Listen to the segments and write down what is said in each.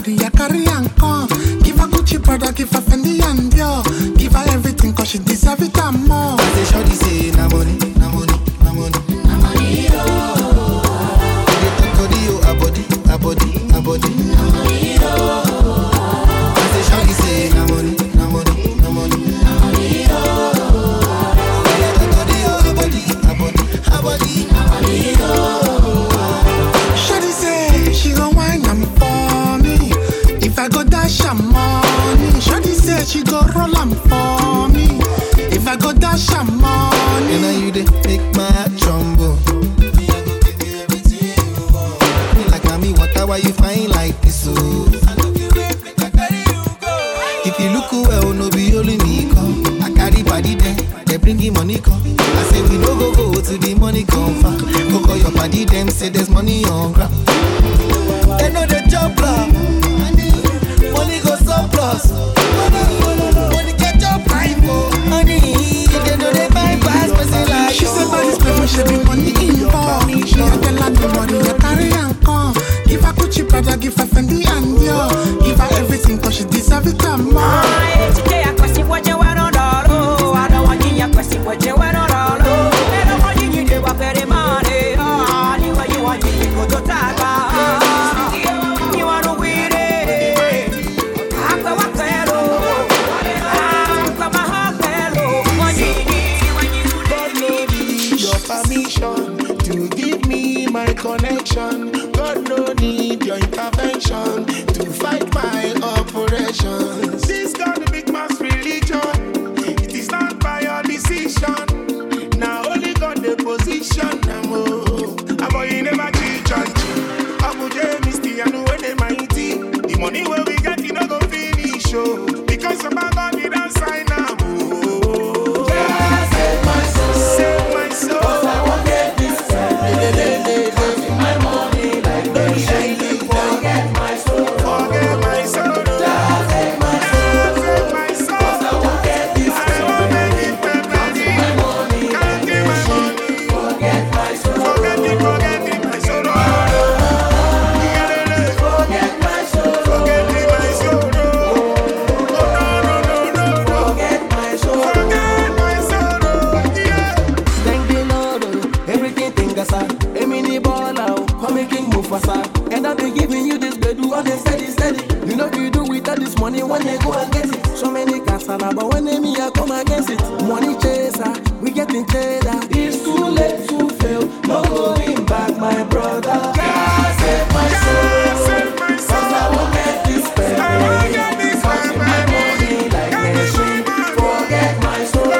body, I carry and come. Give her Gucci brother, give her Fendi and Dior. Give her everything cause she deserve it and more. I say shorty say na money, na money, na money, na money, oh. A body, a body, a body, na money, oh. I say shorty say na money, na money, na money, na money, oh. A body, a body, a body, na money, oh. Shorty say she gon' wine am for me. If I go dash her money. Shorty say she go roll am for me. If I go dash her money. And now you dey make my heart tremble. Like mommy, why you fine like this? So if you look well, no be only me come. I carry body there, they bring the money come. I say we no go to the money come far. Go call your body, them say there's money on ground. They know the job plan. Money go surplus. Money get your prime for money. They know they bypass person like she said by this person should be money involved. She had a lot of money, I carry and come. Give her Gucci brother, give her Fendi and Dior. Give her everything cause she deserve it and more. To give me my connection, God no need your intervention to fight my operations. This God big mass religion, it is not by your decision. Now only God the position. Abo you never cheat on cheat. Abu J Misty and when they mighty. The money where we get you no go finish show because of my God we don't sign now. Save my soul. Save my soul. My money like baby, forget my soul. Forget my soul. Just take my soul. Take my soul. 'Cause I won't get this. I won't make it permanent. My money, can't get my money. Forget my soul. Forget it, my soul. Forget my soul. Forget it, my soul. Oh no. Forget my soul. Forget my soul. Yeah. Thank the Lord, everything thing aside. Come making move faster. And I'll be giving you this bed, do all the steady. You know you do with all this money when they go and get it. So many casala, but when they me, I come against it. Money chaser, we getting cheddar. It's too late to fail, no going back, my brother. God save my soul, 'cause I won't get this bed. Cause my money like machine. Forget my soul.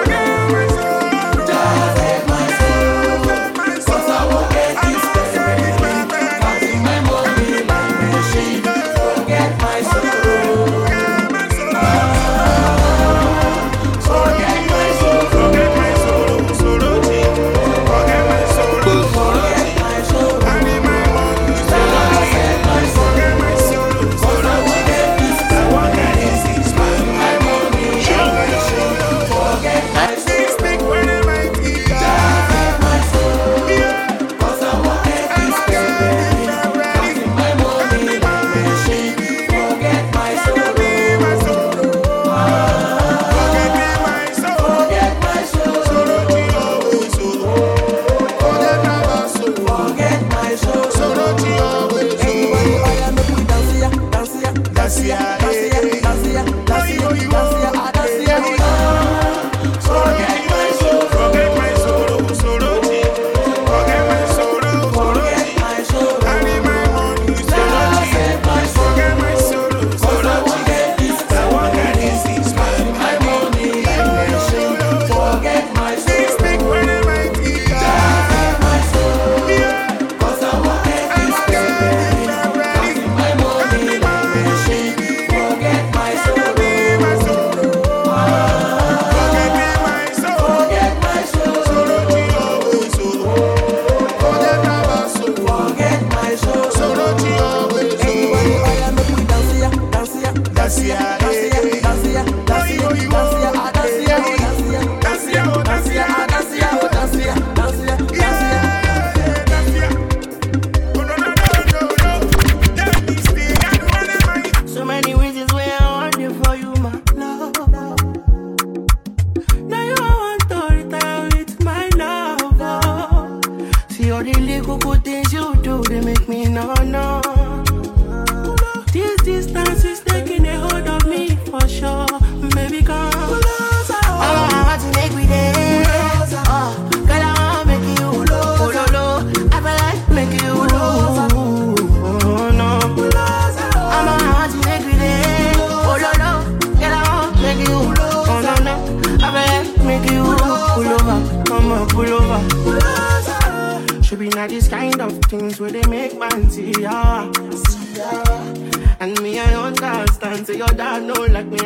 are these kind of things where they make man see ya. And me, I understand, so your dad know like me,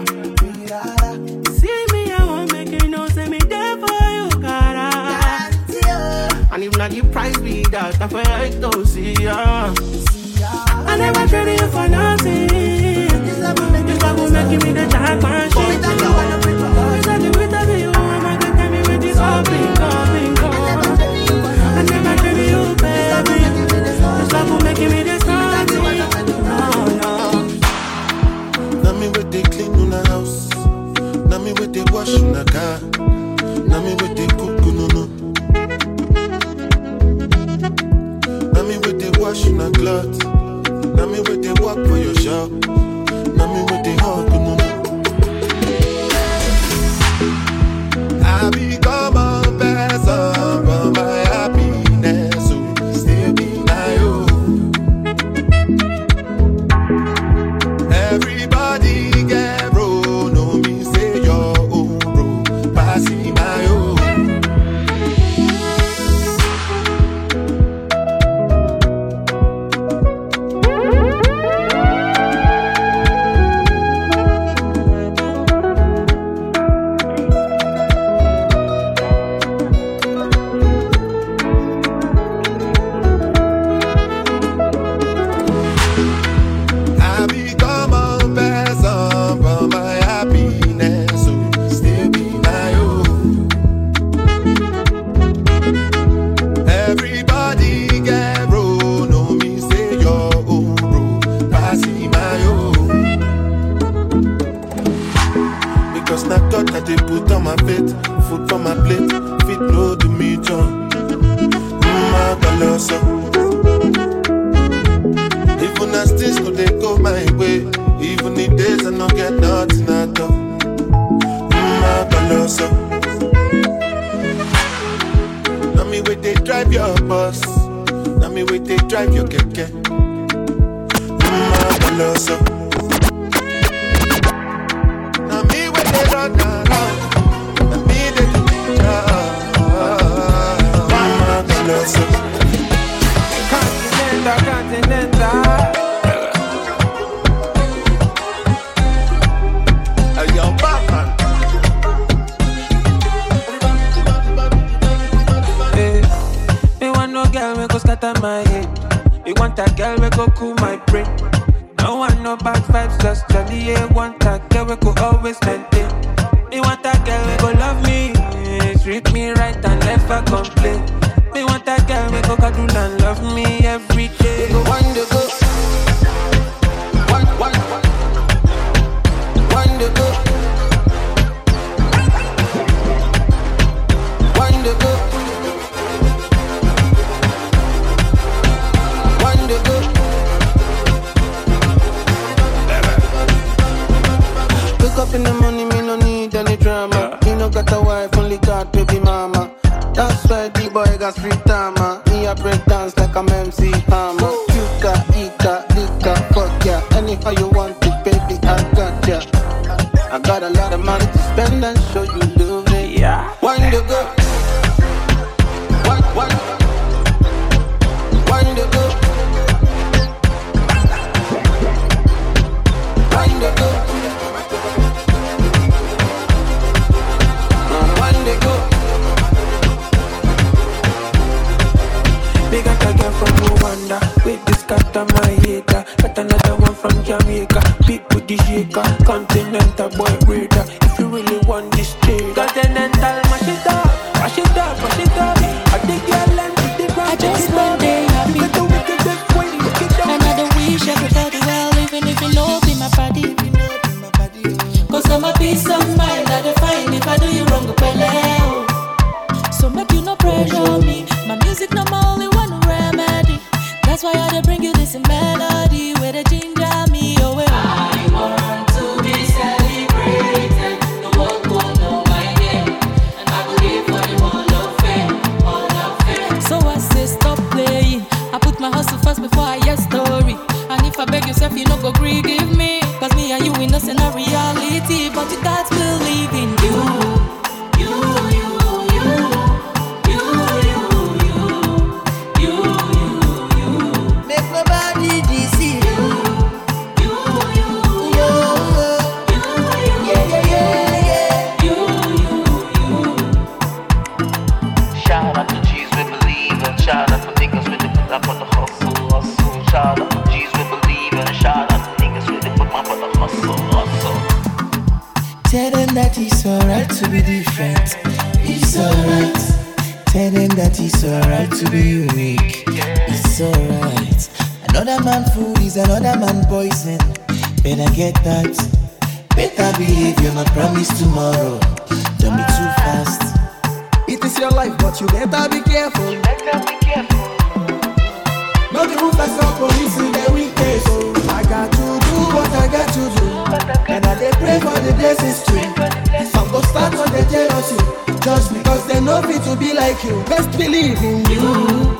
See me, I won't make you know, say me there for you, cara. And if not the price be that, I feel like to see ya. I never traded you for nothing. This love will make me the jack man shit. It's like the way that you want, I can tell me when this all been coming. I never traded you, baby. This love will make me the something. Now me with the clean in the house. Now me with the wash in the car. Now me with the cook no. Now me with the wash in the cloth. Now me with the walk for your shop. Now me with the hug no. I become a person for my happiness, so still be my own. Everybody get bro, no me say your own bro, passing my own. it's alright to be different. It's alright. Tell them that it's alright to be unique. It's alright. Another man food is another man poison. Better get that. Better behave, you're not promised tomorrow. Don't be too fast. It is your life, but you better be careful. No the roof like some police in the weekdays. So I got to do what I got to do, and I dey pray for the blessings too. Some go start on the jealousy, just because they know fit to be like you. Best believe in you.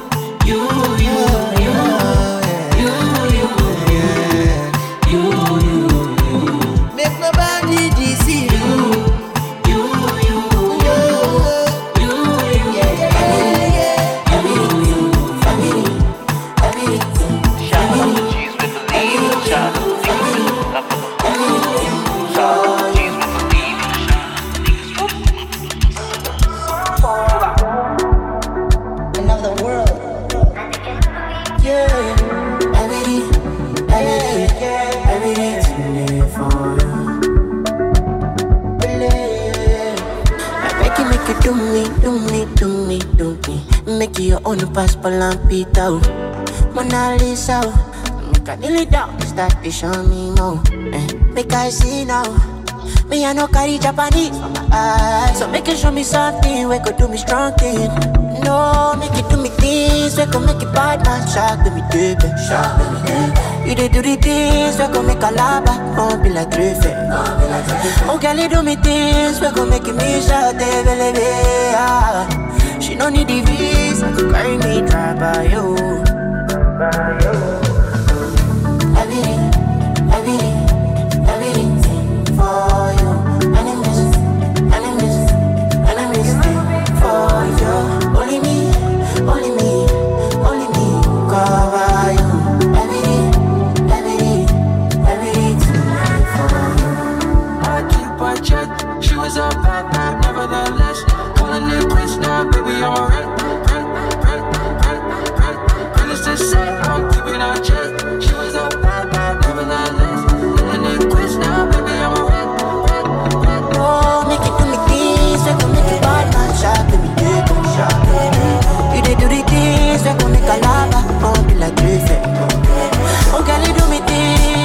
Make nobody deceive you. Make your own passport and Peter Mona Lisa. Make I kneel it down, start to show me more. Make I see now. Me I no carry Japanese for my eyes, so make it show me something we could do me strong thing. No, make it do me things we could make it bad man shock with me baby. You dey do the things we could make a lava, won't be like Griffin. Oh girl, you do me things we could make it me shout, baby. She no need the visa to carry me drive by you. Everything for you. Enemies for you. Only me cover you. Everything for you. I keep my check. She was a bad man, nevertheless. Calling it quits now, baby, I'm alright. Needless to say, I'm keeping our check. She was a bad man, nevertheless. Calling it quits now, baby, I'm alright. Oh, make it do me things, we gon' make it bad man shock, baby, baby. You dey do the things, we gon' make a lava, won't be like Griffin. Oh, girl, you do me things.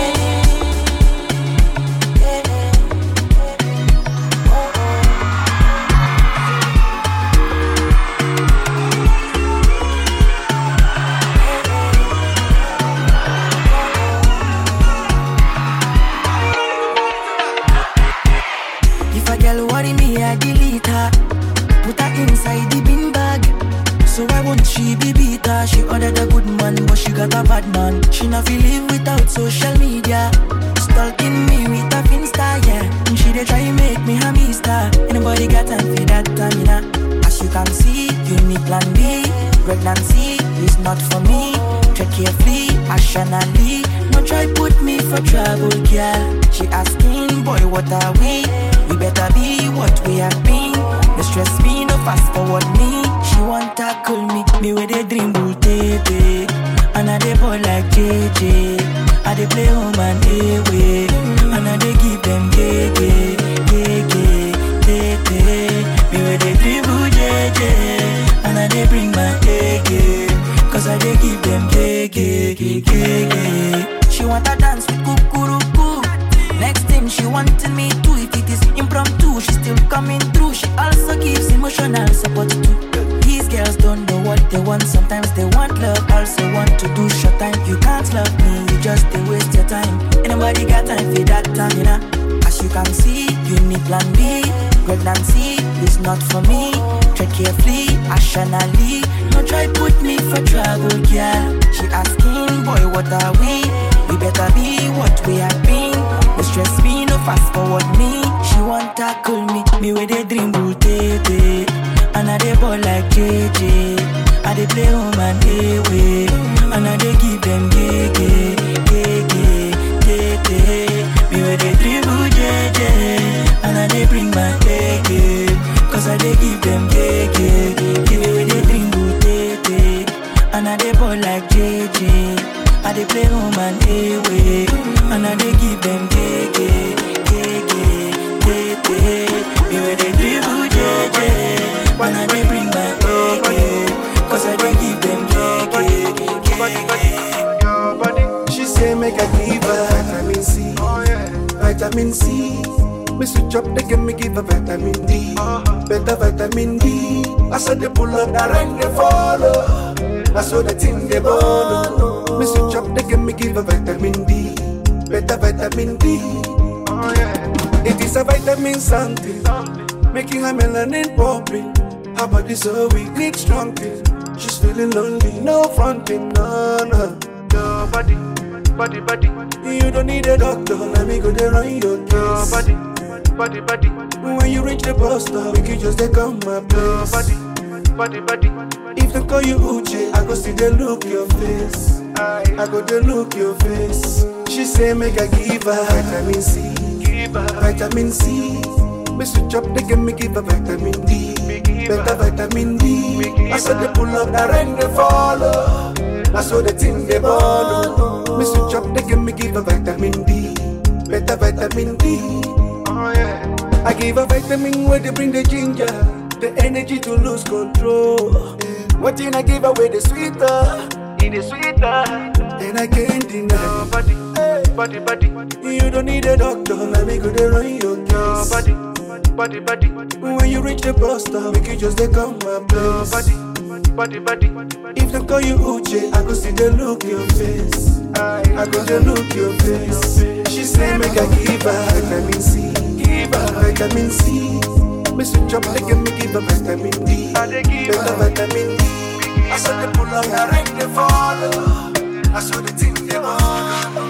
I delete her, put her inside the bin bag. So why won't she be beater? She ordered a good man, but she got a bad man. She not feel live without social media. Stalking me with a Finsta, yeah. And she dey try make me a mister. Anybody got time for that, Tamina? As you can see, you need plan B. Pregnancy is not for me. Tread carefully, rationally. No try put me for trouble, girl. She asking, boy, what are we? We better be what we have been. No stress me, no fast forward me. She want tackle me with a dream bull tete. And I dey ball like JJ. I dey play home and away. And I dey give them gege. Me with a dribble JJ. And I dey bring my A game. Cause I dey give them gege. She want to dance with kukuruku. Next thing she wanted me to, if it is impromptu, she still coming through. She also gives emotional support too. These girls don't know what they want. Sometimes they want love, also want to do short time. You can't love me, you just they waste your time. Anybody got time for that time, you know? As you can see, you need plan B. Pregnancy is not for me. Tread carefully, rationally. No try put me for trouble, girl. She asking, boy, what are we? We better be what we have been. No stress me, no fast forward me. She want tackle me with a dream bull tete. And I dey ball like JJ. I dey play home and away. And I dey give them gege. Me with a dribble JJ. And I dey bring my A game. Cause I dey give them gege. Me with a dribble tete. And I dey ball like JJ. I dey play home and away. And I dey give them gege. give her vitamin C. Vitamin C. Me switch up the game, me give her vitamin D. Better vitamin D. I saw they pull up, the rain they follow. I saw the thing they borrow. Me switch up the game, me give her vitamin D. Better vitamin D. It is a vitamin something, making her melanin popping. Her body so weak, need strong thing. She's feeling lonely, no fronting, no. Your body. You don't need a doctor, let me go there on your case. Your body. When you reach the bus stop, we can just take on my place. Your body. If they call you Uche, I go see they look your face. I go they look your face. She say make I give her vitamin C. Vitamin C. Me switch up the game, me give her vitamin D. Better vitamin D. I saw they pull up, the rain they follow. I saw the thing they borrow. Me switch up the game, me give her vitamin D. Better vitamin D. I give her vitamin where they bring the ginger, the energy to lose control. What thing I give away the sweeter, it is sweeter. And I can't deny. Body. You don't need a doctor, let me go there on your case. Body. When you reach the bus stop, we can just take on my place. Body. If they call you Uche, I go see they look your face. I go they look your face. She say make I give her vitamin C. Vitamin C. Me switch up the game, me give her vitamin D. Better vitamin D. I saw the pull up, the rain they follow. I saw the thing they borrow.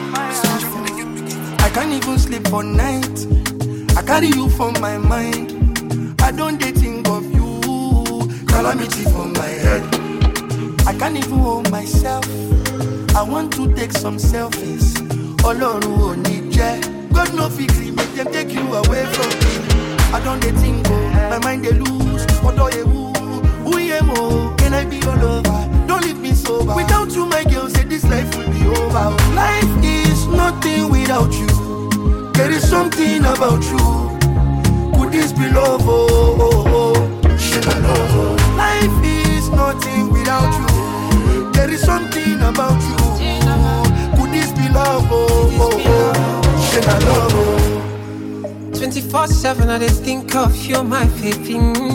I can't even sleep for night. I carry you for my mind. I don't dare think of you. Calamity for my head. I can't even hold myself. I want to take some selfies. Olorun o ni je. God no fit gree make them take you away from me. I don't dare think my mind they lose. Odo ewu, uyemo. Can I be your lover? Don't leave me sober. Without you, my girl, say this life will be over. Life is nothing without you. There is something about you. Could this be love? Shit, I love. Life is nothing without you. There is something about you. Could this be love? Shit, I love. 24/7, I just think of you, my baby.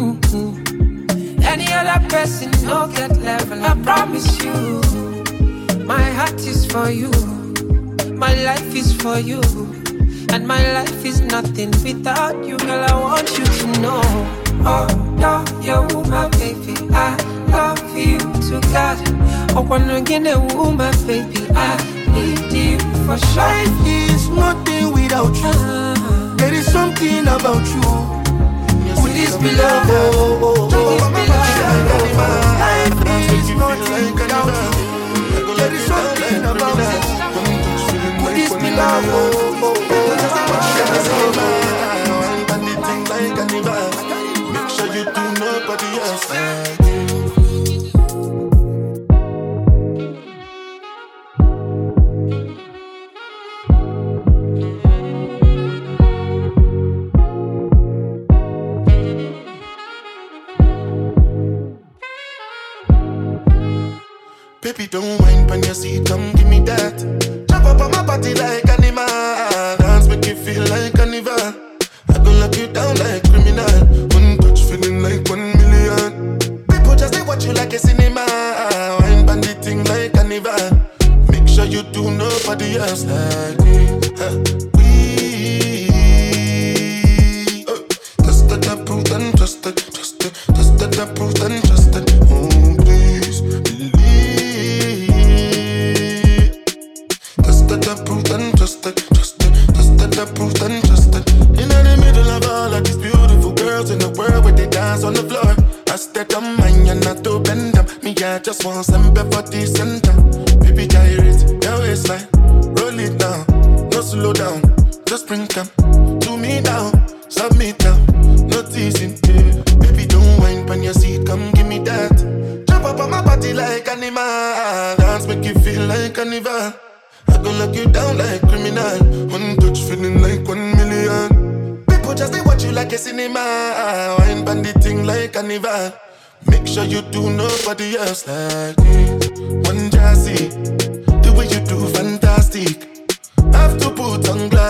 Any other person, no get level. I promise you. My heart is for you. My life is for you. And my life is nothing without you, girl. I want you to know. Oh, no, you're my baby. I love you to God. Oh, when I get a woman, baby, I need you for sure. Life is nothing without you. There is something about you. Would this be love? Would this be love? Life is nothing without you. There is something about you. Would this be love? Make sure you do nobody else like you. Baby, don't whine when you see, come give me that. Jump up on my body like animal. Dance make you feel like carnival. I gon' lock you down like criminal. One touch feeling like 1 million. People just they watch you like a cinema. Wine bandit thing like carnival. Make sure you do nobody else like me. We tested, approved and trusted. Tested, approved and trusted. Oh please believe. Tested, approved and trusted. Tested, approved and trusted. In the middle of all of these beautiful girls in the world where they dance on the floor, I step on mine and not to bend them. Me, I just want some for the center. Baby, gyrate your waistline, roll it down, no slow down. Just bring them to me now, submit now, no teasing. Yeah. Baby, don't whine when you see it, come give me that. Jump up on my body like animal, dance make you feel like carnival. I gon' lock you down like criminal. One touch feeling like 1 million. People just they watch you like a cinema. Wine bandit thing like carnival. Make sure you do nobody else like me. One jazzy, the way you do fantastic.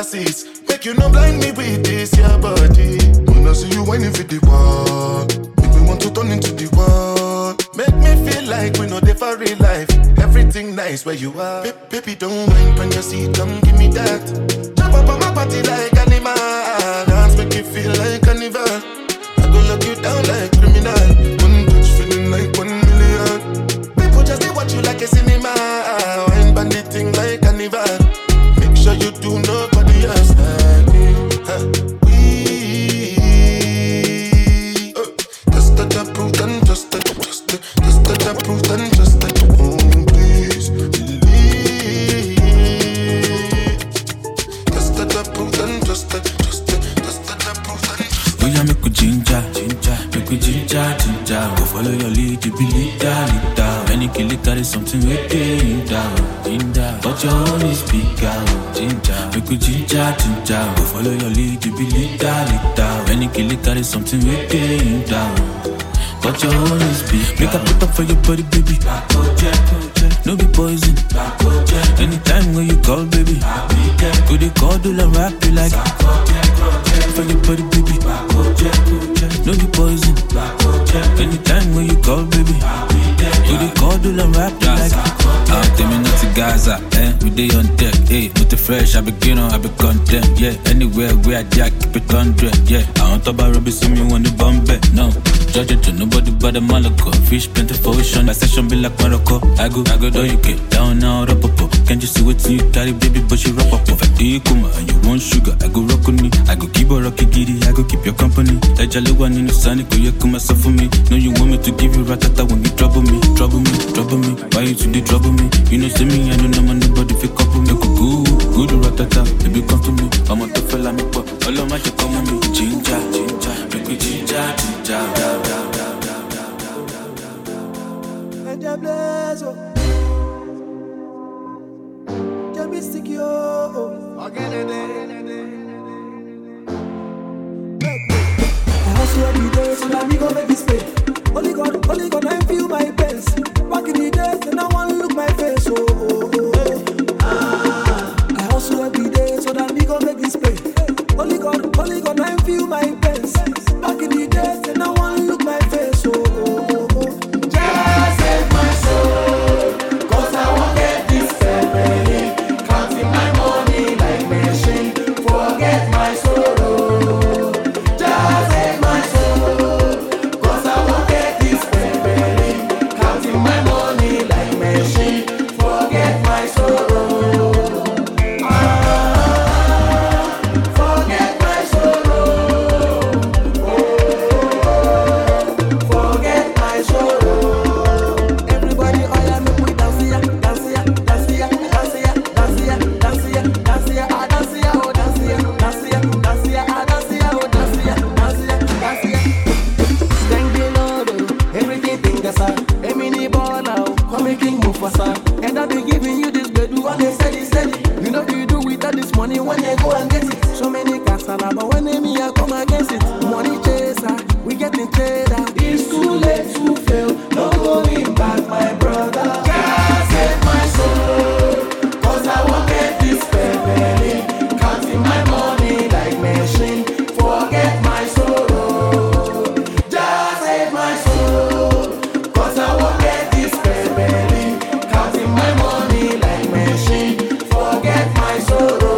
fantasies. Make you no blind me with this your body. When I see you whining for the wall, make me want to turn into the wall. Make me feel like we know they for real life. Everything nice where you are. Baby, don't mind when you see, come give me that. Jump up on my body like animal. Dance make you feel like carnival. I go lock you down like criminal. One touch feeling like 1 million. People just they watch you like a cinema. Wine banditing like carnival. Make sure you do nobody else like me. Just the proof and just the proof and just the please believe. Just the proof and just the proof and oh yeah, make we ginger, make we ginger. Go follow your lead, you be leader. When you kill it, that is something we get ginger. But your own is bigger, ginger. Make we ginger. Go follow your lead, you be leader. When you kill it, that is something we get but your own is big. Make a put up for your body, baby. No be poison. Anytime when you call, baby. Could you call, do la rap you like? For your body, baby. No be poison. Anytime when you call, baby. Could you call, do la rap you like? Tell me not to Gaza, we day on deck, with the fresh, I be content, yeah. Anywhere where I jack, keep it 100, yeah. I don't talk about rubbish, see me when the bomb back, no. Judge it to nobody but the Malaco. Fish plenty for ocean, my session be like Morocco. I go, though you get down now, up. Can't you see what you carry, baby, but you rock up. If I do you come and you want sugar, I go rock on me. I go keep a rocky giddy, I go keep your company. Like Jalewa in the sun, go you come myself for me. No, you want me to give you ratata when you trouble me. Why you to the trouble me? You know, see me, I don't know nobody if you couple me. Good ratata, baby, come to me. I'm a tough fella, me pop. All of my you come on me. Ginger, make me ginger. I hustle every day so that me go make this pay. Only God, I feel my best. Back in the days, and no one look my face. I hustle every day so that me go make this pay. Only God, I feel my best. Back in the days, and no one look my face. Just save my soul, 'cause I won't get this family. Counting my money like machine. Forget my sorrow. Just save my soul, 'cause I won't get this family. Counting my money like machine. Forget my sorrow. Forget my sorrow. Forget my sorrow. Everybody, all ya make we dance here, dance here, dance here, dance here, dance here, dance here, dance here, ah dance here, oh dance here, dance here, dance here, ah dance here, oh dance here, dance here, dance here. Thank the Lord, oh, everything think asa. Emini ball out, come King Mufasa, and I be giving you this bedu on the steady. You know you do without this money when you go and get it. So many casala, but when they me I come against it. Money chaser, we getting cheddar. It's too late to fail. No going back, my brother. Just save my soul, 'cause I won't get this family. Counting my money like machine. Forget my sorrow. Just save my soul, 'cause I won't get this family. Counting my money like machine. Forget my sorrow.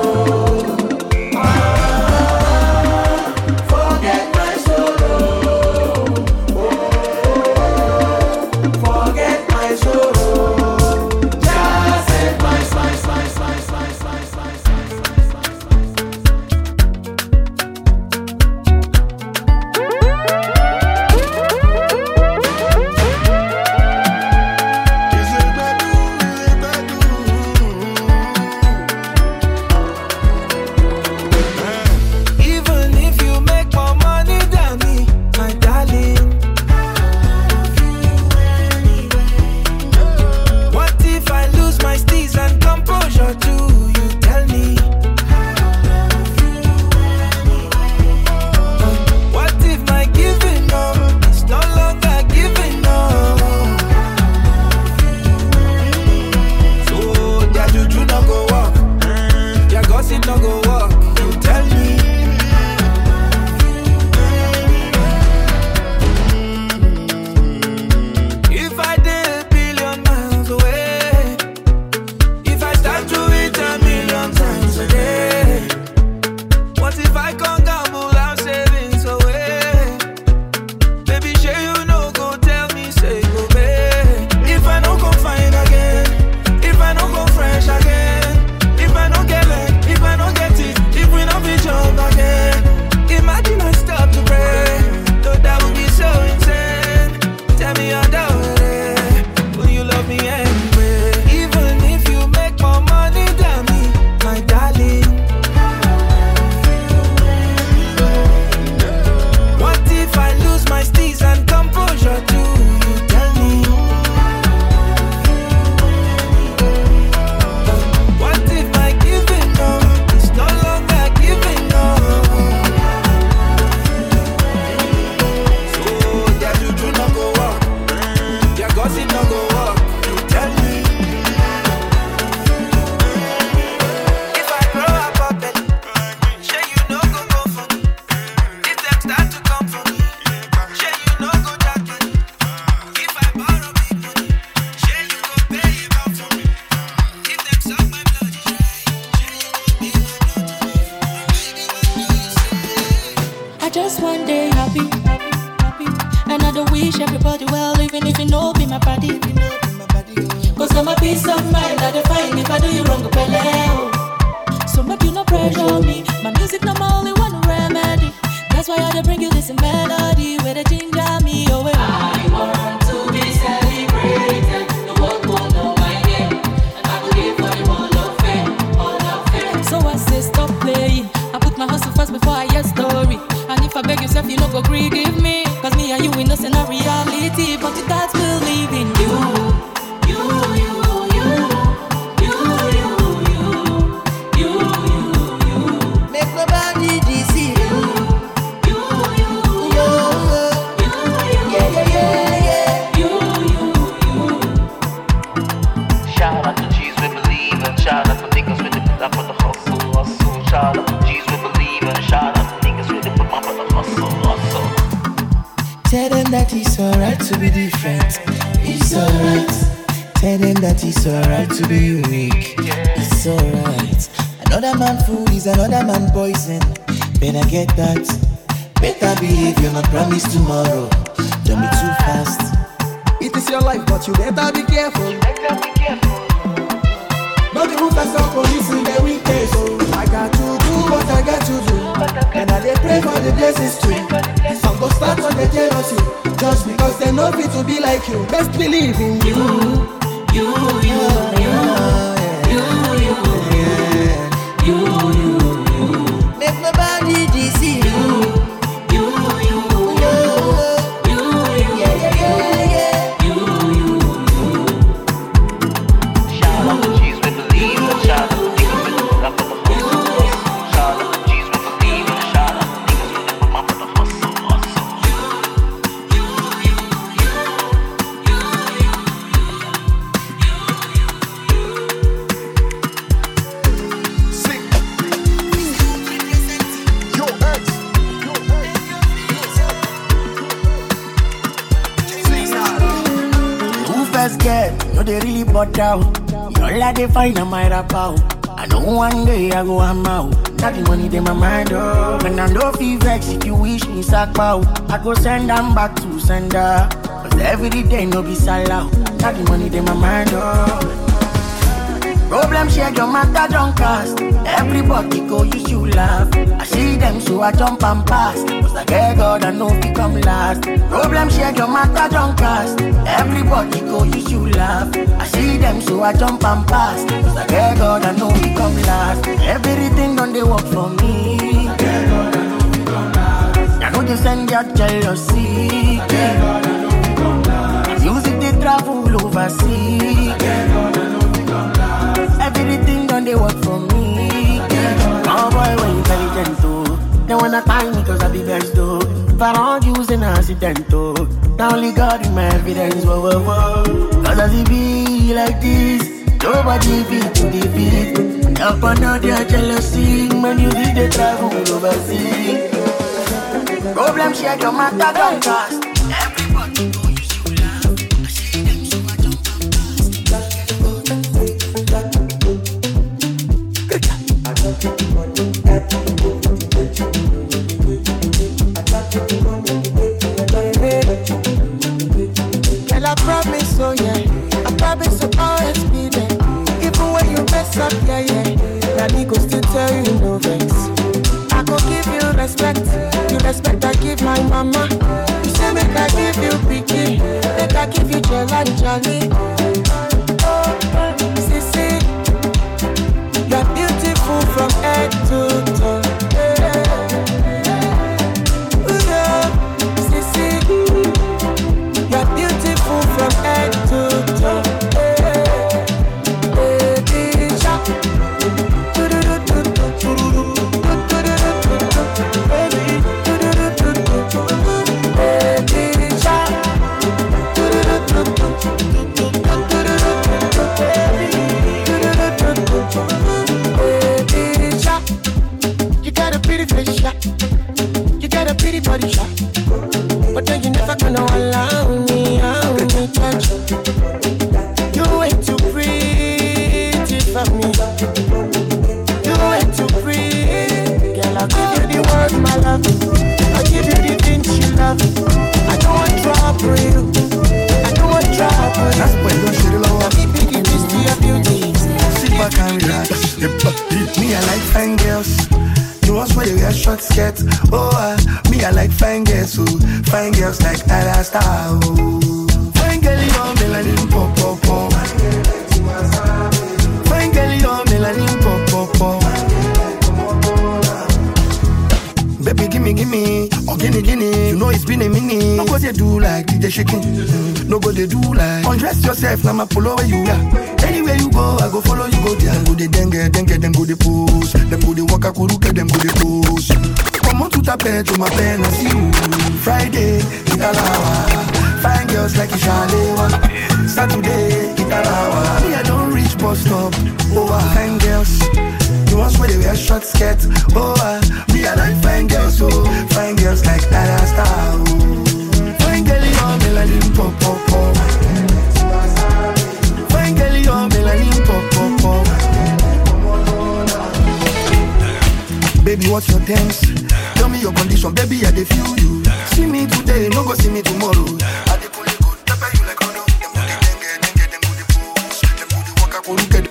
Forget my sorrow. Forget my sorrow. Just save my Even if you make more money than me, my darling. What if I lose my steez and composure too? You tell me. What if my giving up is no longer giving up? So their juju no go walk, their gossip no go walk. wish everybody well, even if you know be my body. Cause I'm a peace of mind that I find if I do you wrong, go peleo. So make you no pressure me. My music not my only one remedy. That's why I dey bring you this melody where they ginger me away. I want to be celebrated. The world will know my name, and I will give for them all of fame, all of fame. So I say stop playing. I put my hustle first before I hear story. And if I beg yourself, you no go agree, give me. Cause me and you we know say not reality, but you can't believe in you. Tell them that it's alright to be different. It's alright. Tell them that it's alright to be unique. It's alright. Another man food is another man poison. Better get that. Better behave, you're not promised tomorrow. Don't be too fast. It is your life, but you better be careful. Not the roof that's up police in the weekend. So I got to do what I got to do. And I dey pray for the blessings too. Some go start on the jealousy just because they know fit to be like you. Best believe in you. Make my body deceive you. They really bought out. All I they find on my rap out. I know one day I go I'm out. Not the money they my mind up. And I know if you vex if you wish me sack out. I go send them back to sender. Cause every day no be sell out. Not the money they my mind up. Problem share your matter don't cast. Everybody go you should laugh. I see them so I jump and pass. Cause I get God I know if you come last. Problem share your matter don't cast. Everybody go you should laugh. I see them so I jump and pass. Cause I get God I know if you come last. Everything done they work for me. I know they send your jealousy. Music they travel overseas. Everything done they work for me. Oh boy, when you intelligent too. They wanna time me cause I be best though. If I don't use an accident though. Now only God in my evidence, whoa, whoa, whoa. Cause as it be like this, nobody beat to defeat. Up under their jealousy, when you see they travel overseas. Problem share your matter don't cast. Everybody go you should laugh. I see them so I jump and pass. And I promise, oh yeah, I promise I'll always be there. Even when you mess up, yeah, yeah. Now me go still tell you no vex. I go give you respect, you respect I give my mama. You say make I give you picky, make I give you jelly, jelly. Oh, sissy, you're beautiful from head to toe. From head to toe, baby shark. You got a pretty face, shot. You got a pretty body, shot. But then you never gonna allow me. You ain't too pretty for me. You ain't too pretty. Girl, I'll give you the world, my love. I'll give you the things you love. I don't want trouble. for you. I don't want trouble for you. That's why you share the love. Let me be the twist to your beauty. Sit back and relax. Me, I like fine girls. The ones where they wear short skirts. Oh, me, I like fine girls. Oh, fine girls like Ada Star. Oh, fine girl, you're melanin pop pop pop. Fine girl, you're melanin pop pop pop. Baby, gimme, oh gimme. You know it's been a minute. No go they do like DJ shaking. No go they do like undress yourself. Now my polo where you are. Anywhere you go, I go follow you. Go there, go the dengue, then go the pose. Them go the waka kuruke, them go the pose. Come on to tape to my pen and see you. Friday, Italawa. Fine girls like Ishalewa. Saturday, Italawa. Me I don't reach bus stop. Oh, fine girls. The ones where they wear short skirts. Oh, me I like fine girls. Oh, fine girls like Ada Star. Oh, fine girl, you're melanin pop pop pop. Fine girl, you're melanin pop pop pop. Baby, what's your dance? Tell me your condition, baby, I dey feel you. See me today, no go see me tomorrow. I dey pull it good, pepper you like ono. Them go the dengue, them go the pose. Them go the waka kuruke.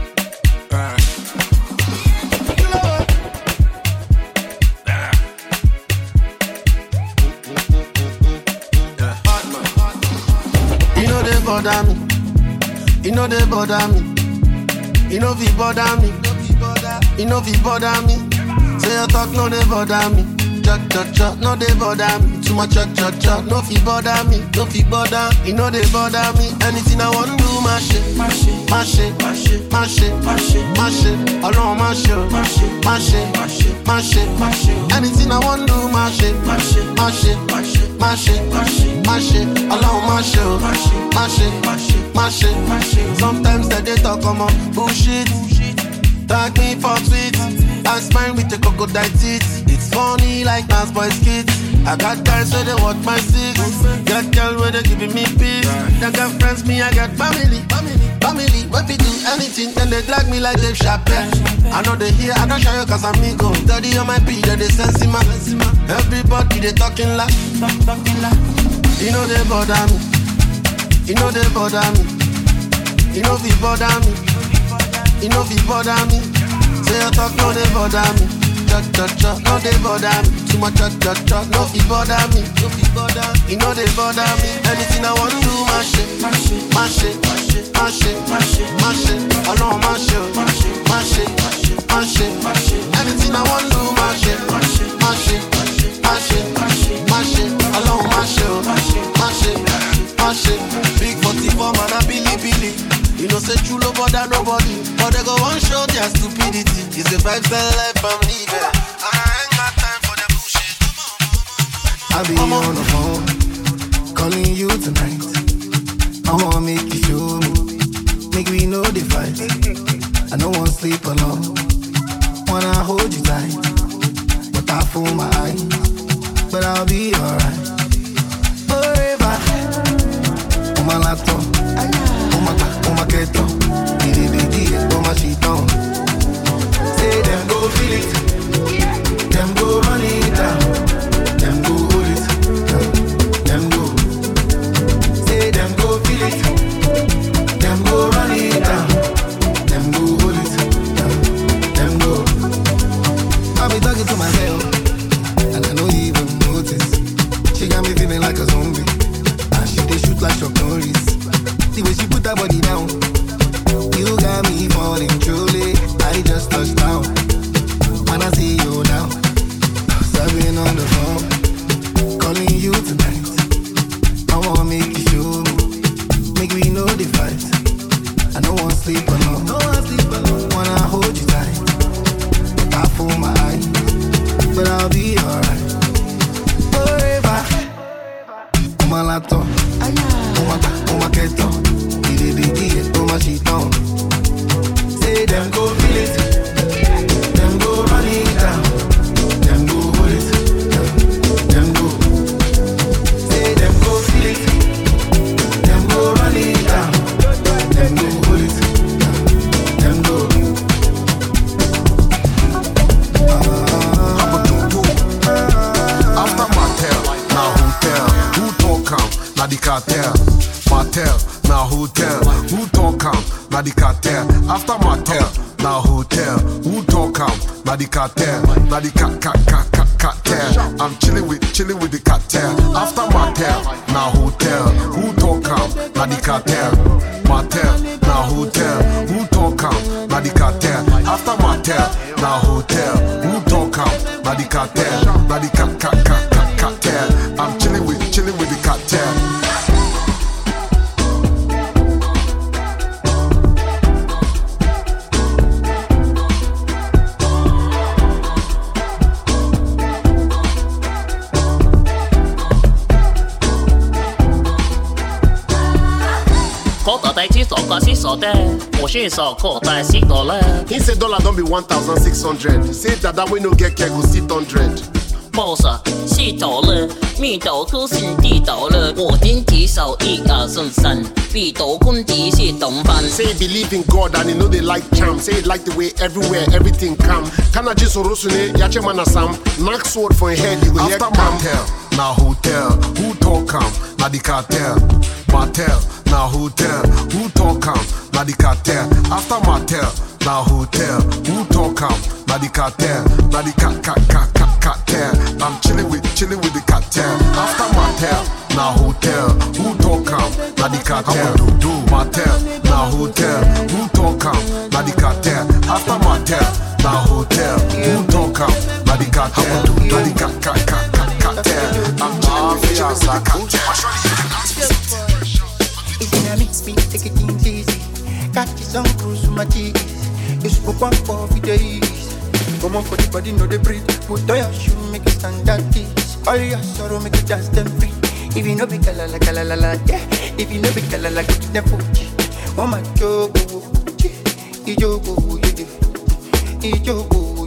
Bother me. You know they bother me. You know fi bother me. You know fi bother me. Say your talk no they bother me. Cha, no they bother me. Too much cha, no fi bother me. No fi bother. You know they bother me. Anything I want do, my shit. Alone my shit. Anything I want do, my shit. Alone my shit. Sometimes they talk on my bullshit. Tag me for tweets. I smile with the crocodile teeth. It's funny like Nas Boy's kids. I got guys where they watch my six. Got girls where they giving me peace. They got friends, me I got family. When we do anything, then they drag me like Dave Chappelle. I know they hear, I don't show you cause I'm ego. Daddy on my beat, they sense him. Everybody they talking loud. You know they bother me. You know they bother me. You know we bother me. You know we bother me. Say your talk, no they bother me. Cha, no they bother me. Too much cha, no we bother me. You know they bother me. Anything I want to do, my shit. Alone my shit. Anything I want to do, my shit. Alone my shit. Big 44 man a Billy. You know say true love bother nobody, but they go one show their stupidity. It's the vibes that life I'm living. I ain't got time for the bullshit. I'll be on the phone, calling you tonight. I wanna make you show me, make we know the fight. I don't wanna sleep alone, wanna hold you tight, but I fool my eyes, but I'll be alright. Forever, on my laptop, on my keto, on my sheet on. Say them go feel it, them go run it down, them go hold it, them go. Say them go feel it, them go run it down, them go hold it, them go. I be talking to myself, and I don't even notice. She got me feeling like a zombie, and she dey shoot like Chuck Norris. The way she put her body down, you got me falling truly. I just touched down, when I see you now. I've on the phone, calling you tonight. I wanna make you show me, make we know the fight. I don't wanna sleep alone, wanna hold you tight. I fool my eyes, but I'll be alright. Forever, on my laptop, on my keto, on my sheet on. Say them go feel it, them go run it down, them go hold it, them go. Say them go feel it, them go run it down, them go hold it, them go. After motel, now hotel, who talk come? cartel. Martel, now hotel. Who talk am? Na the cartel. After Martel, now hotel. Who talk am? Na the cartel. Na the cartel. I'm chilling with the cartel. After Martel, now hotel. Who talk am? Na the cartel. Martel, now hotel. Who talk am? Na the cartel. After Martel, now hotel. Who talk am? Na the cartel. Na the cartel. I'm chilling with the cartel. He said dollar don't be 1,600. Say that way no get care go sit 100. boss 是倒了，蜜豆出现地倒了，我点几首1、2、3、3，蜜豆公子是懂饭。 Say he believe in God and he know they like charm. Say he like the way everywhere everything come. Kana just orosune yache manasam. Knock sword for your head you go hear after Martel, na hotel. Who talk am? Na the cartel. Martel, na hotel. Who talk am? Na the cartel. After Martel, na hotel. Who talk am? Na the cartel. Na the cartel. I'm chilling with the cartel. After Martel, na hotel. Who talk am? Na the cartel. Martel, na hotel. Who talk am? Na the cartel. After Martel, na hotel. Who talk am? Na the cartel. Na the cartel. I'm chilling with the cartel. It's in a mix, me take it easy. Got this on cruise with my cheese. You spoke one for days. Come on for the body, know the breathe. Put on your shoe, make it stand at this. All your sorrow, make it dance them free. If you know be kalala, yeah. If you know be kalala, go to the Fuji. Oh my jogo, ijogo, ijogo,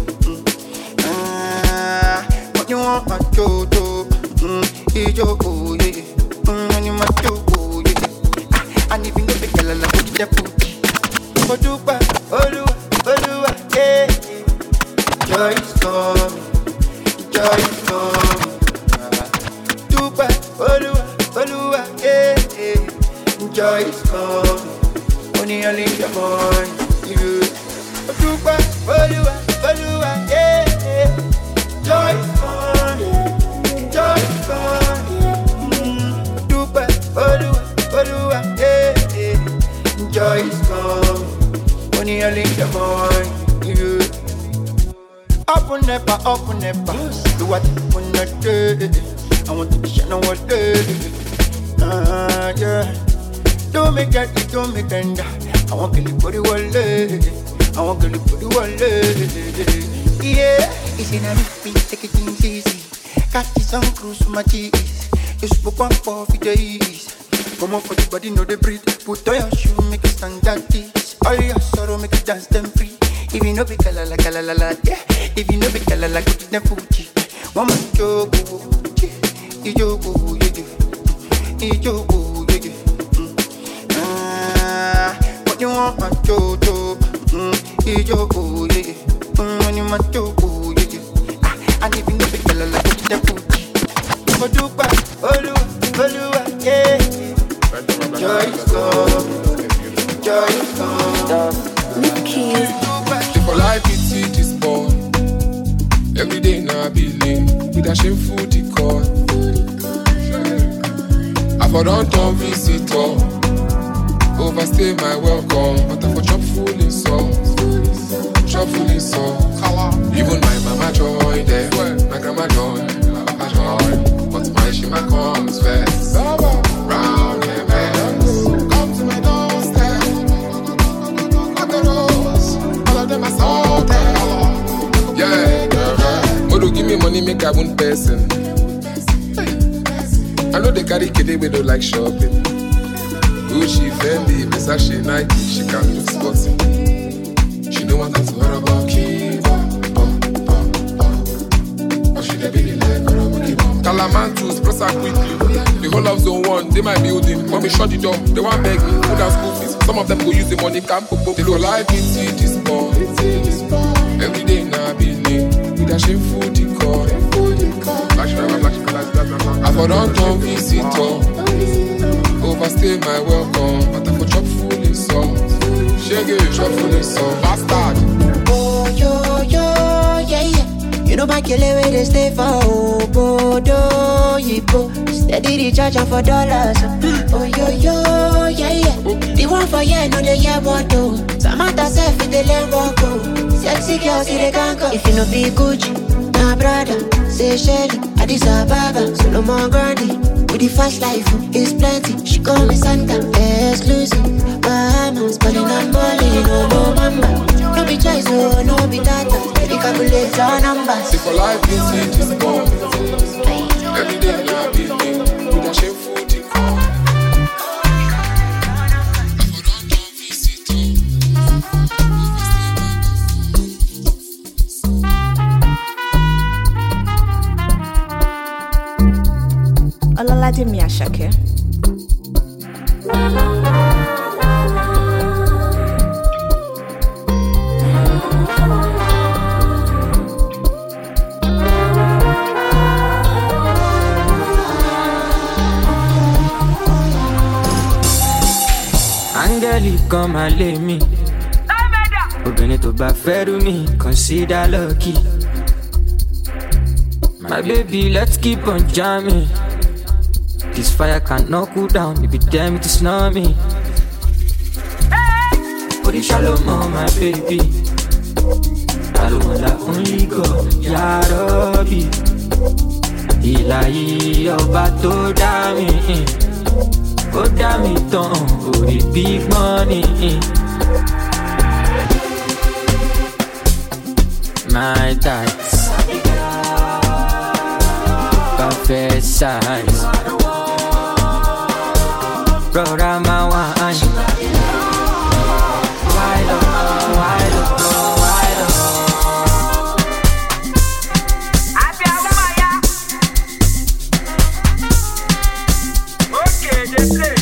what you want, my jojo, ijogo, when you my jogo, and if you know be kalala, go to the Fuji. Odupa, Olua, yeah. Joy is coming, joy is coming. Dupa, Olua, yeah. Joy is coming, only your boy, you. Dupa, Olua, yeah. Joy is coming, joy is coming. Dupa, Olua, yeah. Joy is coming, only your boy, you. Up and never, do what you wanna do. I want to be shining all day. Yeah. Don't make that, don't make tender. I want to live for the world. I want to live for the world. Yeah. It's in a me, take it easy. Got this on cruise with my cheese. You spoke one for days. Come on for the body, know the breathe. Put on your shoe, make it stand at this. All your sorrow, make it dance them free. If you know be kalala, yeah. If you know be kalala, go to the Fuji. One man jogo, ijogo, what you want, my jojo, ijogo, when you my jogo, and if you know be kalala, go to the Fuji. Odupa, Olua, yeah. Joy is coming, joy is coming. For life it's this boy. Every day now I be lame with a shameful decor. I for don't turn visitor. Overstay my welcome, but I for chop full in salt. Chop full in salt. Even my mama joy there, my grandma joy, my papa joy, but my shima comes first. Round the bends, come to my doorstep. All of them are salted. Yeah, Modo give me money, make I one person. I know they carry kid, we don't like shopping. Gucci, Fendi, Versace, Nike, she can't do sporting. She don't want to worry about Kiva. Or she dey be like Calamantus, press her quickly. The whole of zone 1, they my building. Mommy shut the door, they want beg me, put down school fees. Some of them go use the money, can't pop up. They go live into this ball. Every day now I be late with a shameful decor. I for don't turn visitor. overstay my welcome. But I for chop full in salt. Shaggy, chop full in salt. Bastard. Oh, yo, yeah, yeah. You know my killer where they stay for Obodo, Yipo. Steady the charge for dollars. Oh, yo, yeah, yeah. The one for yeah, no they hear what do. Samantha self in the lemon go. Sexy girls see they can't go. If you no be Gucci, nah brother. Say Shelly, Addis Ababa, Solomon Grandi. With the fast life, it's plenty. She call me Santa, exclusive. Bahamas, balling and balling, no mama. No be choice, no be data. We calculate our numbers. See for life, this is born. Every day I be me with a shameful thing. Olalade Miyashake. Angeli, come and lay me. Obìnrin tó bá fẹ́ rú mi, consider lucky. My baby, let's keep on jamming. This fire can't knock you down, if you dare me to snore me. Put it shalom on my baby. I don't want that only God, Ya Rabbi. Ilahi ọba tó dá mi, ó dá mi tán, ó rí big money. My tights, perfect size. Brother, my wine. Wide up, wide up, wide up. Okay, they play.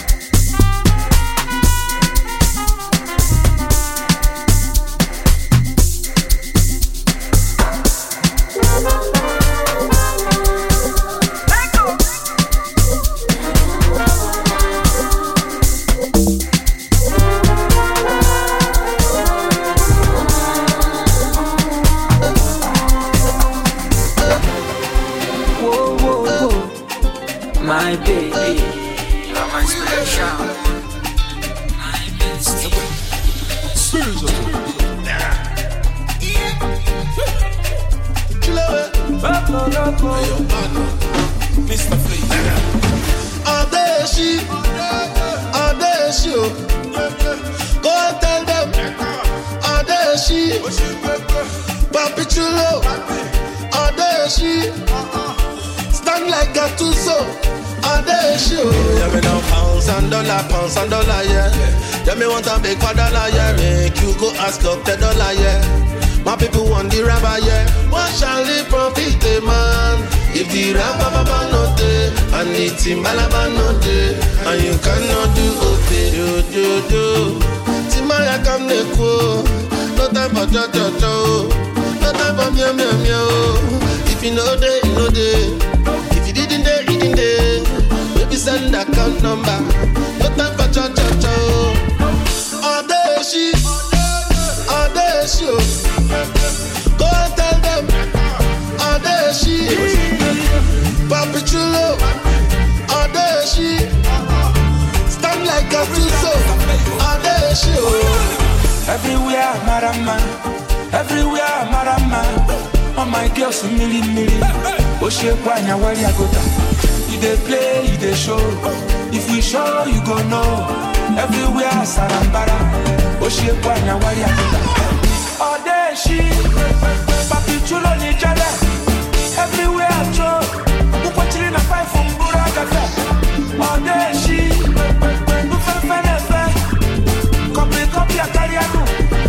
My baby, you're my special. My bestie. Mr. Flea. Adeshi, go tell them. Adeshi, Papi Chulo, Adeshi, stand like a tuso. Yeah, me now pounds and dollar, yeah. Yeah, me want a big $1, yeah. Make you go ask up $10, yeah. My people want the rubber, yeah. What shall the profit, man? If the rubber no day, and the timbalaba no day, and you cannot do okay, do. Timaya come neko, no time for cho, no time for meow. If you know day, you know day. If you didn't day, you didn't day. Baby send account number, no time for cho. Adeshi, go and tell them. Adeshi, Papi Chulo, Adeshi, stand like a tuso. Adeshi, everywhere marama. All my girls milli. Oshe kwanya wali agota. You dey play, you dey show. If we show, you go know. Everywhere sarambara. Oshe kwanya wali agota. Adeshi, Papi Chulo ni jale. Everywhere I go, uko chini na five from Buraga fe. Adeshi, ufefenefe. Copy a karianu.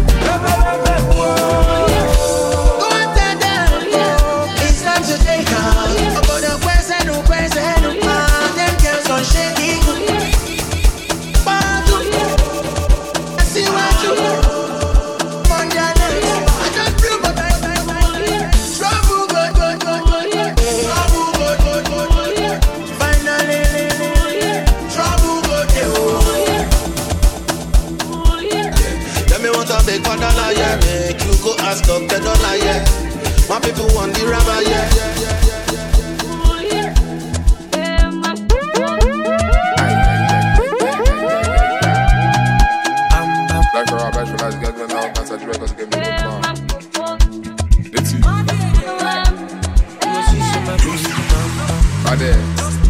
Go and tell them, yeah. It's time to take off. About the question, them girls on shaky. Badu, I see what you do. Monday night, I just feel but I yeah. My people want the rubber, yeah. Black for all, black for life, get me now, can't touch records, give me the bomb. Let's see. Right there.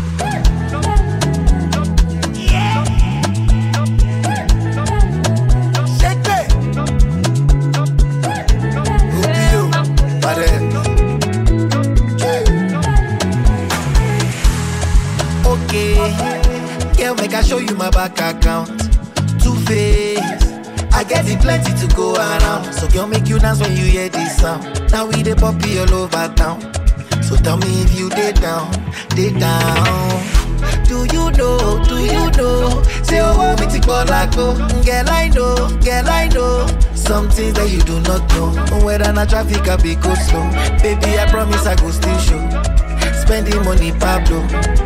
Make I show you my back account. Two-Face, I get it plenty to go around. So girl, make you dance when you hear this sound. Now we the poppy all over town. So tell me if you dey down, dey down. Do you know? Say oh, me take all I go. Girl I know. Some things that you do not know. Whether na traffic I be go slow. Baby, I promise I go still show. Spending money, Pablo.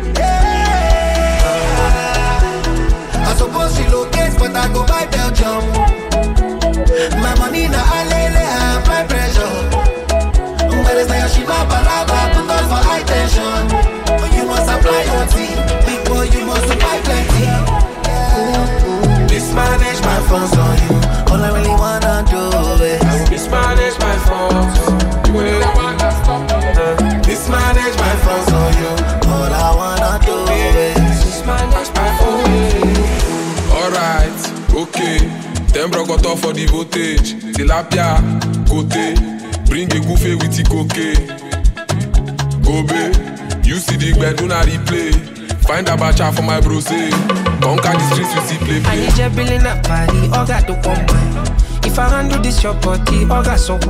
I suppose relocate, but I go buy Belgium. My money na alele, I apply pressure. But it's like she not balaba, put on for high tension. You must apply OT, big boy, you must buy plenty. Mismanage my funds on you, all I really wanna do is mismanage my funds. You really wanna stop me. Mismanage my funds on you, all I wanna do is mismanage my funds. Alright, okay. Them bro got off for the voltage. Tilapia, côté. Bring a goofy with the cocaine. Gobe, you see the bed, do not replay. Find a bacha for my bros. Conquer the streets with the play. I need your billing up party, all got to come. If I handle this your body, all got so.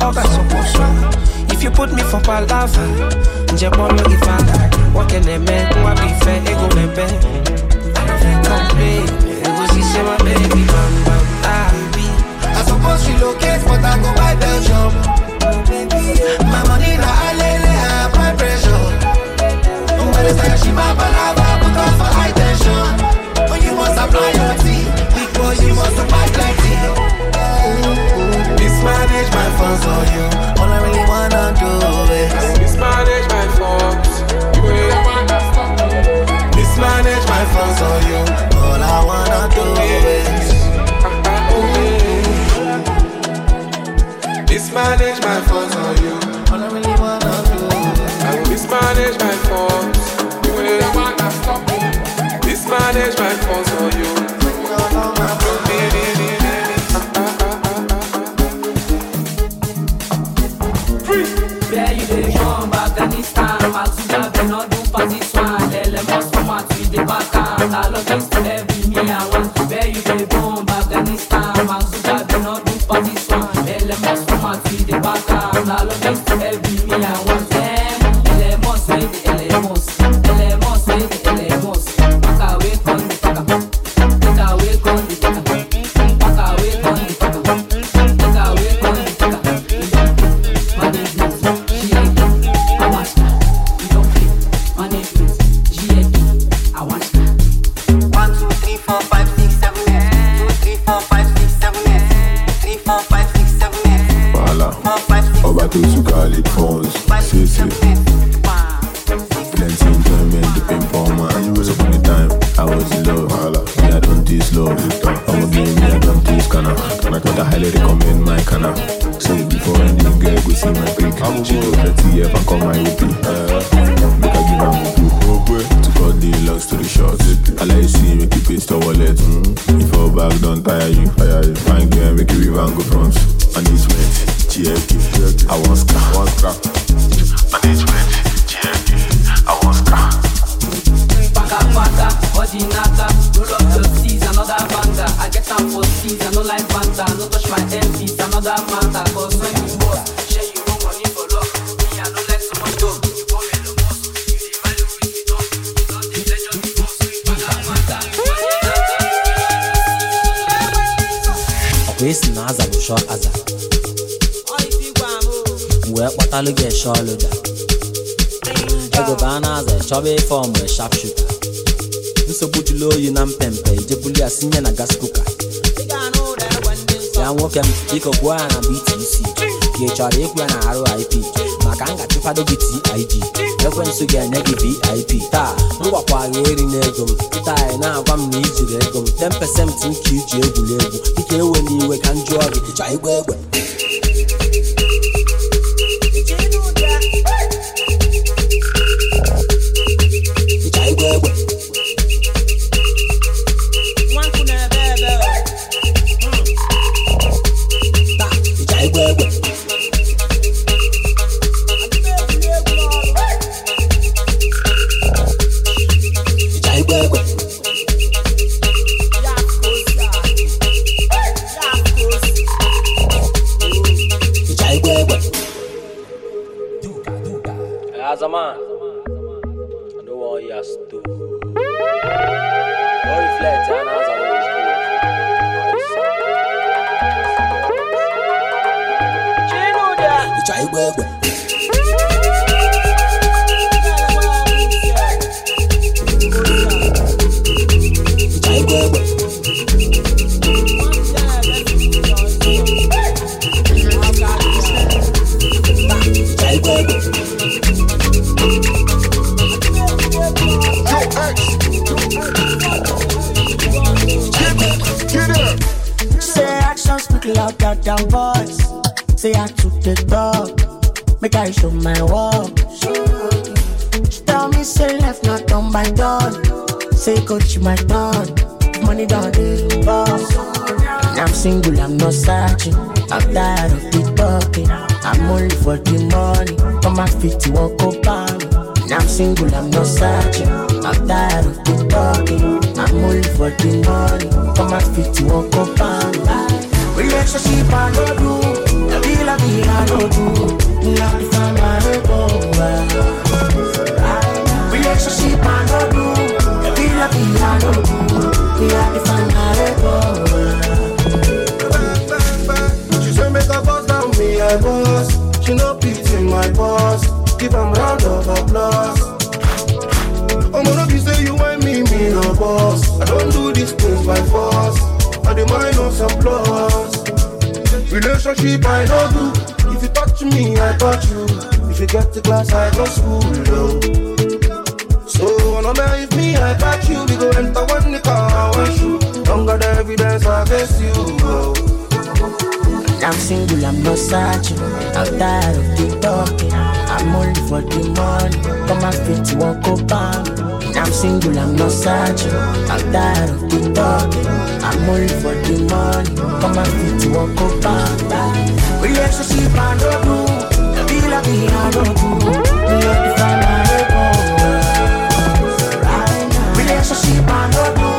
If you put me for palava, Jabolo if I what can a man who I be fair, ego member. Complain. Say my baby, bam, bam, I suppose relocate, but I go buy Belgium. My money na alele, I apply pressure. But it's like she my balava, put on for high tension. When you must apply your tea, big boy, you must buy plenty. Mismanage my funds on you, all I really wanna do is mismanage my funds. You really wanna stop me. Mismanage my funds on you. All I wanna do is mismanage my funds on you. All I really wanna do is mismanage my funds. You really wanna stop me. Mismanage my funds on you. Yeah, you dey come back Afghanistan. Maxuda Beno do pass this one. Let us come out with the back. I love this every me I want. Where you dey bomb Afghanistan? Maxuda Beno do pass this one. Let us come out with the back. I love this every me I want. Elemos, wait, elemos. Back away from the back. Back away from the back. Back away from the back. Back away from the back. Management, GIP, I watch that. You don't play. Management, GIP, I watch that. 1, 2, 3, 4, 5, 6, 7, 8. 2, 3, 4, 5, 6, 7, 8. 3, 4, 5, 6, 7, 8. Voilà, on va tous sous Khalid Fonz. C'est plenty enjoyment, the ping pong man. Once upon a time, I was in love. Voilà, me I don't tease love. I'm a game, me I don't tease canna. But I highly recommend my canna. So before ending, girl, go see my pic. She do 30 years and come my EP. Make I give her my blue. To cut the long story short, I like you see, make you paste your wallet. If your bag don't tire you, fine girl, make you even go front. Management, GFK, I want scrap. Management, GFK, I want scrap. Paka, ordinata, roll up the seas, another banga. I get time for seas, I no like banta. No touch my MPs, another manta. Cause when you boss, share you no money for luck. Me, I no like so much dog. You come in the boss, you the value with me dog. Don't the legend be boss, paka. Akwesi na aza bụ shọ aza. Wee kpọtalụ gị shọ loda. Ego ba na aza chọba ife ọmụ sharp shooter. Nsogbu jụlụ oyi na mpempe ijebuli ya sinye na gas cooker. Ya nwoke m biko gwa ya na BTC. ka ị chọrọ ịkwụ ya na RIP maka m ga-achụfado gị TIG ekwensu ga-enye gị VIP taa m gwakwa gị eri n'ego m taa ị na-agwa m na ijiri ego m 10% nke iji egwuregwu dịka ewe n'iwe ka m jụọ gị ịchọ igwe egbe As a man, I know what he has to do. Don't reflect, and as I always do. Loud down voice, say I took the dog, make I show my walk. She tell me say left not done by done, say coach my done, money down the boss. I'm single, I'm not searching, I'm tired of the talking, I'm only for the money, on my feet to walk up on me. I'm single, I'm not searching, I'm tired of the talking, I'm only for the money, on my feet to walk up on me. Relationship I no do, la vie I no do. Love to find my over. Relationship I no do, la vie I no do. Love to find my over. She say make a boss down me, I boss. She no pity my boss. Give 'em round of applause. I'm gonna be say you want me no boss. I don't do these things by force. I demand no applause. Relationship I don't do. If you touch me, I touch you. If you get the class, I go school. No. So no matter if me, I catch you. We go enter one the car, one shoe. Don't got the evidence against you. Oh. I'm single, I'm not searching. I'm tired of the talking. I'm only for the money. Come my feet to walk up on me. I'm single, I'm not searching. I'm tired of the talking. I'm only for the money. Come my feet to walk up on me. Relationship I don't do. La vie I don't do. Love to find my over. Relationship I don't do.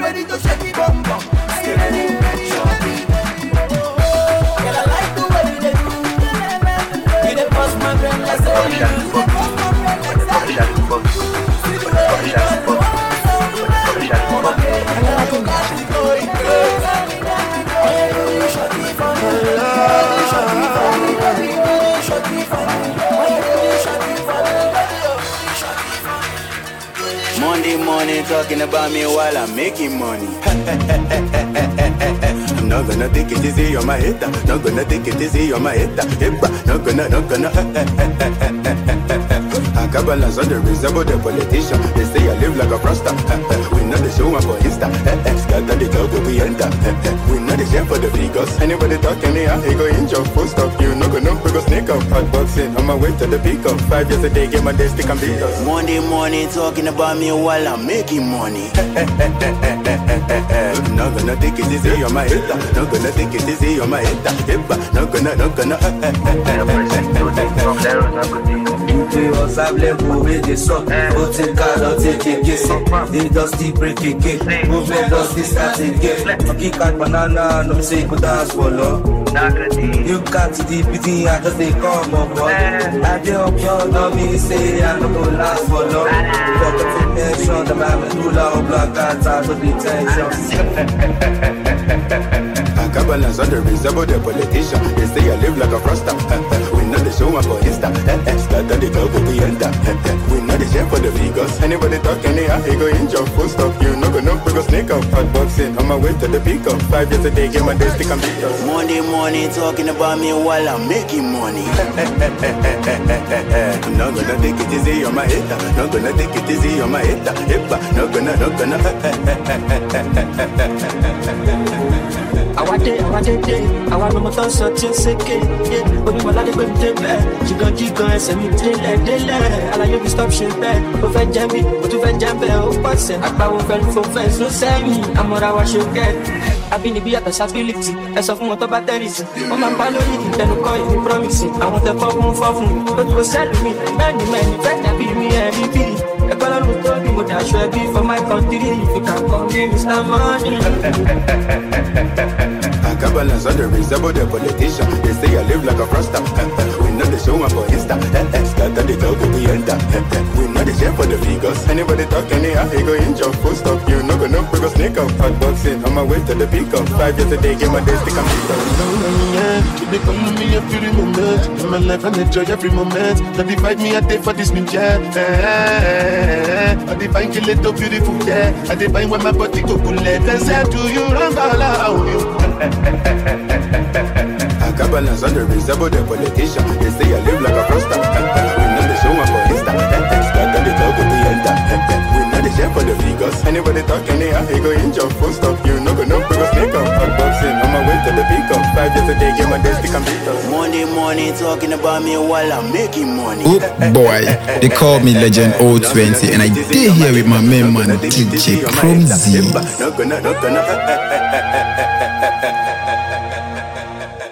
ready to shake it bum bum. Are you ready? Shorty. Girl, I like the way you do. You dey bust my brain like say you do. Monday morning talking about me while I'm making money. I'm not gonna take it easy on my head. Not gonna take it easy on my head. Not gonna. I got balance on the reserve of the politician. They say I live like a froster. We know the show up for Insta. Scatter the club we enter. We know the share for the figures. Anybody talking here, he go in your full stop. You no go we go sneak up. Hot boxing on my way to the peak up. 5 years a day, get my day stick and beat us. Monday morning talking about me while I'm making money. Not gonna take it easy on my head. Not gonna take it easy on my head. Not gonna. We was able to move the sun. But in car, don't take it, kiss it. The dusty break it, movement dusty start again. Kick out banana, no say good dance for love. You got to the pity, I just they come up, boy. I dey up your dummy, say I no go last for long. Fuck the tension, the man do loud block out of the tension. I got balance on the reserve of the politician. They say I live like a froster. We know the show up for Insta. Scatter the club we enter. We know the share for the figures. Anybody talking here, he go in your full stop. You no go we go sneak up. Hot boxing on my way to the peak up. 5 years a day, get my day stick and beat us. Monday morning talking about me while I'm making money. I'm not gonna take it easy on my head. Not gonna take it easy on my head. Not gonna. I want it, I want no more thoughts or things again. But we will let it go to bed. She gon' keep going, send me till I like you to stop shit back. Go for jammy, go to jammy, oh, what's it? I bow for friends, no say me. I'm what I want you get. I've been the be at the stability. As of motor batteries. On my palloy, then call you promising. I want the phone for food. But you sell me, many, friends that be me every day. I call on the talking, but I should be for my country. If you can call me Mr. Money. I got balance on the reserve of the politician. They say I live like a froster. We know the show up for Insta. Scatter the club we enter. We know the share for the figures. Anybody talking here, he go in your full stop. You no go we go sneak up. Hot boxing on my way to the peak up. 5 years a day, get my day stick and beat us. They call me every moment. In my life and enjoy every moment. Now divide me a day for this new year. I define kill it beautiful, yeah. I define when my body go cool. They say do you run all out you. I got balance on the reserve of the politician. They say I live like a froster. We know the show up for Insta. Scatter the club we enter. We know the share for the figures. Anybody talking here, he go in your full stop. You no go we go sneak up. Hot boxing on my way to the peak up. 5 years a day, get my day stick and beat us. Monday morning talking about me while I'm making money. Oh boy, they call me Legend 020, and I did here with my main man DJ Chrome Z.